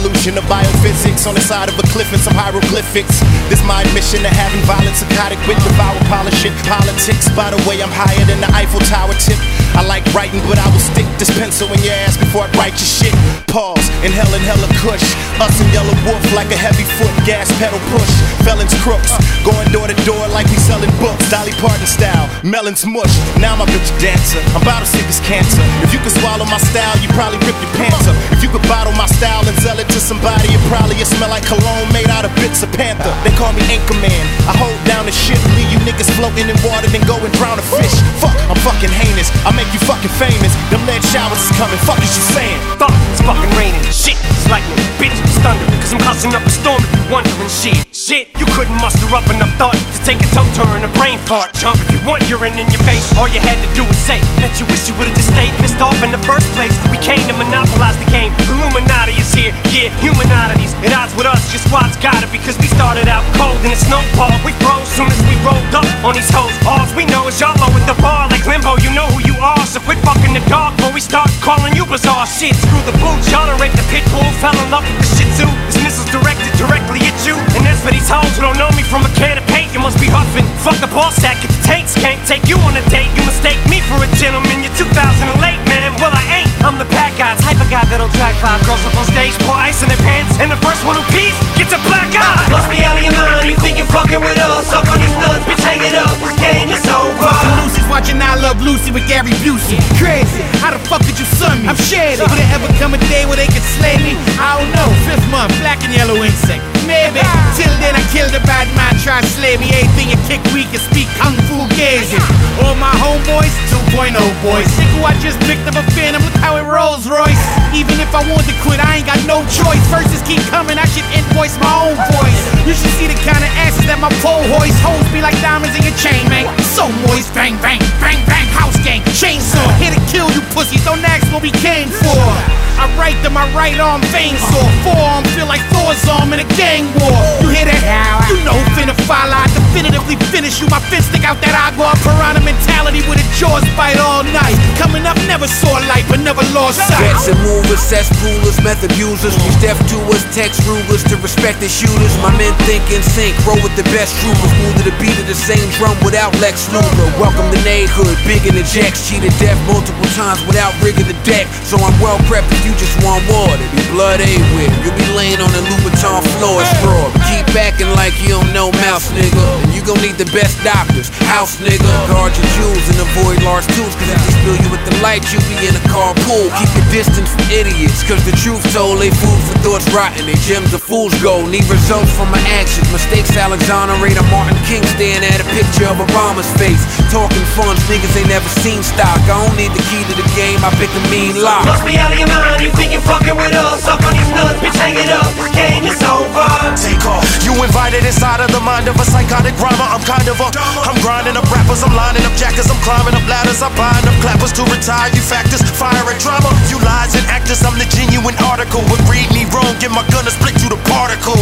illusion of biophysics on the side of a cliff and some hieroglyphics. This my admission to having violent psychotic wit, devour polishing politics. By the way, I'm higher than the Eiffel Tower tip. I like writing, but I will stick this pencil in your ass before I write your shit. Pause, inhaling hella kush. Us and Yellow Wolf like a heavy foot, gas pedal push. Felons crooks, going door to door like we selling books. Dolly Parton style, melons mush. Now I'm a bitch dancer, I'm about to sick as cancer. If you could swallow my style, you probably rip your pants up. If you could bottle my style and sell it to somebody, it probably smell like cologne made out of bits of panther. They call me Anchorman, I hold down the ship, leave you niggas floating in water, then go and drown a fish. Fuck, I'm fucking heinous, I make you fucking famous. Them lead showers is coming, fuck is you saying? Thought it's fucking raining, shit, it's lightning, bitch, it's thunder. Cause I'm causing up a storm if you're wondering shit, you couldn't muster up enough thought to take a toe turn, a brain fart. Chump, if you want urine in your face, all you had to do was say that you wish you would've just stayed pissed off in the first place. We came to monopolize the game, Illuminati is here, yeah, human oddities. At odds with us, your squad's got it, because we started out cold and it snowballed. We froze soon as we rolled up on these hoes. All we know is y'all low at the bar like Limbo, you know who you are, so quit fucking the dog before we start calling you bizarre shit. Screw the boots, y'all done raped the pit bull, fell in love with the shih tzu. This missile's directed directly at you, and that's for these hoes who don't know me from a can of paint. You must be huffing, fuck the ball sack if the tanks can't take you on a date. You mistake me for a gentleman, you're 2008, man, well I ain't. I'm the bad guy, type of guy that'll drag 5 girls up on stage, pour ice in their pants, and the first one who pees gets a black eye. Must be out of your mind, you think you're fucking with us. Up on these nuts, bitch, hang it up, this game is over. Lucy's watching I Love Lucy with Gary Busey. Crazy, how the fuck could you son me? I'm shady. Would it ever come a day where they could slay me? I don't know, 5th month, black and yellow insect. Maybe, till then I killed a bad man, try to slay me. Anything you kick weak and speak kung fu gazing. All my homeboys, 2.0 boys. Think who I just picked up a phantom, look how it Rolls Royce. Even if I wanted to quit, I ain't got no choice. Verses keep coming, I should invoice my own voice. You should see the kind of asses that my pole hoist. Hoes be like diamonds in your chain, man. So moist, bang, bang, bang, bang, house gang, chainsaw. Here to kill you pussies, don't ask what we came for. I write to my right arm vein sore. Forearm feel like Thor's arm in a gang war. You hear that? You know who finna file, I definitively finish you. My fist stick out that agua piranha mentality with a jaws bite all night. Coming up, never saw light, but never lost sight. Vets and movers, cesspoolers, method users. We step to us, text rulers to respect the shooters. My men think in sync, roll with the best troopers. Move to the beat of the same drum without Lex Luger. Welcome to neighborhood, big in the jacks. Cheated death multiple times without rigging the deck. So I'm well prepped if you just want water. Be blood everywhere. You'll be laying on the Louboutin floor, straw. But keep acting like you don't know mouse, nigga. And you gon' need the best doctors, house, nigga. Guard your jewels and avoid large tools. Cause if they spill you with the light, you be in a carpool. Keep your distance from idiots. Cause the truth told, they food for thoughts rotten. They gems of fool's gold. Need results from my actions. Mistakes, Alexander Raider, Martin King staring at a picture of Obama's face. Talking funds, niggas ain't never seen stock. I don't need the key to the game, I pick a mean lock. Must be out of your mind, you think you're fucking with us. Up on these nuts, bitch, hang it up, this game is over. Take off, you invited inside of the mind of a psychotic rhymer. I'm kind of I'm grinding up rappers, I'm lining up jackers, I'm climbing up ladders, I'm buying up clappers to retire you factors, fire and drama. You lies and actors, I'm the genuine article. But read me wrong, get my gun and split you to particles.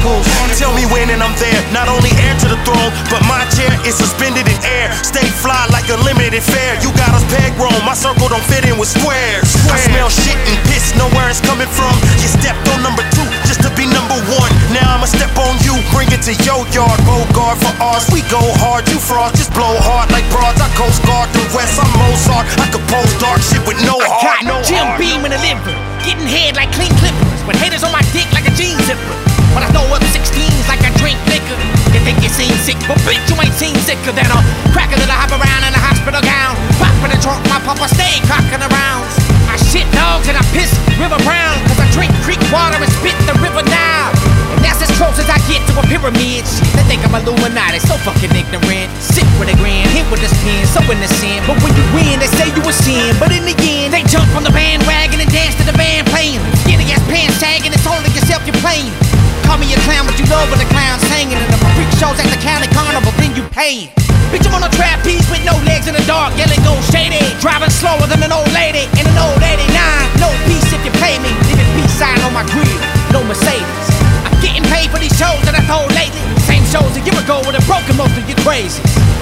Tell me when and I'm there, not only heir to the throne, but my chair is suspended in air. Stay fly like a limited fare. You got us peg wrong, my circle don't fit in with squares. I smell shit and piss, know where it's coming from. You stepped on number 2 just to be number 1. Now I'ma step on you, bring it to your yard. Bogart for ours, we go hard. You fraud, just blow hard like broads. I coast guard the West, I'm Mozart. I compose dark shit with no heart. I got Jim Beam in the liver, getting head like clean clippers, but haters on my dick like a jean zipper. When I throw up 16s like I drink liquor, you think you seem sick, but bitch, you ain't seen sicker than a cracker that I hop around in a hospital gown. Pop in the trunk, my papa stay cocking around. I shit dogs and I piss River Brown, cause I drink creek water and spit the river now. And that's as close as I get to a pyramid. Shit, they think I'm Illuminati, so fucking ignorant. Sick with a grin, hit with a spin, so in the sin. But when you win, they say you a sin. But in the end, they jump on the bandwagon and dance to the band playing. Skinny ass pants sagging, it's only yourself you're playing. Call me a clown, but you love when the clown's hanging. And if my freak shows at the county carnival, then you paying. Bitch, I'm on a trapeze with no legs in the dark, yelling go shady. Driving slower than an old lady in an old 89. No peace if you pay me, leaving peace sign on my grill. No Mercedes. I'm getting paid for these shows that I told lately. Same shows a year ago with a broken most of your crazies.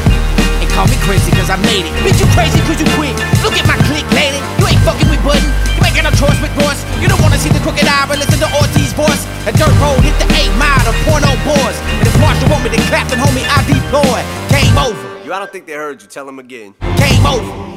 And call me crazy cause I made it. Bitch, you crazy cause you quit. Look at my clique, lady. You ain't fucking with Button. You ain't got no a choice with Royce. You don't wanna see the crooked eye, but listen to Ortiz voice. A dirt road hit the 8 Mile of porno boys. And if Marshall want me to clap, then homie, I deploy. Game over. I don't think they heard you. Tell them again. Game over.